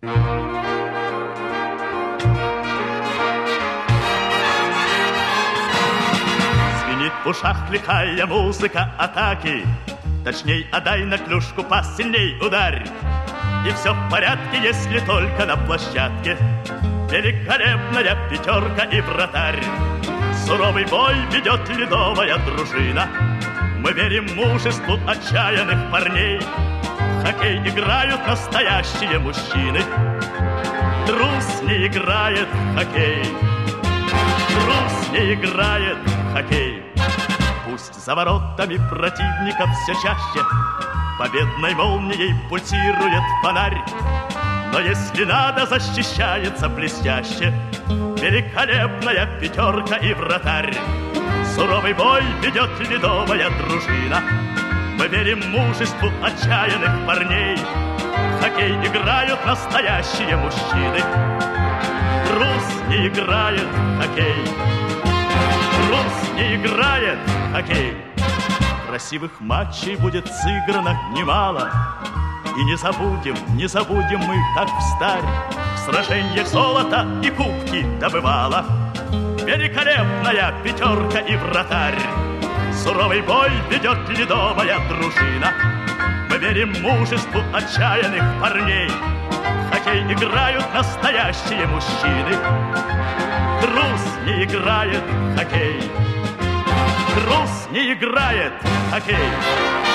Звенит в ушах лихая музыка атаки. Точней, отдай на клюшку пас, сильней ударь. И все в порядке, если только на площадке великолепная пятерка и вратарь. Суровый бой ведет ледовая дружина. Мы верим мужеству отчаянных парней. В хоккей играют настоящие мужчины. Трус не играет в хоккей. Трус не играет в хоккей. Пусть за воротами противников все чаще победной молнией пульсирует фонарь, но если надо, защищается блестяще великолепная пятерка и вратарь. Суровый бой ведет ледовая дружина. Мы верим мужеству отчаянных парней. В хоккей играют настоящие мужчины. Трус не играет в хоккей. Трус не играет в хоккей. Красивых матчей будет сыграно немало. И не забудем мы, как встарь в сражениях золото и кубки добывала великолепная пятерка и вратарь. Суровый бой ведет ледовая дружина. Мы верим мужеству отчаянных парней. В хоккей играют настоящие мужчины. Трус не играет в хоккей. Трус не играет в хоккей.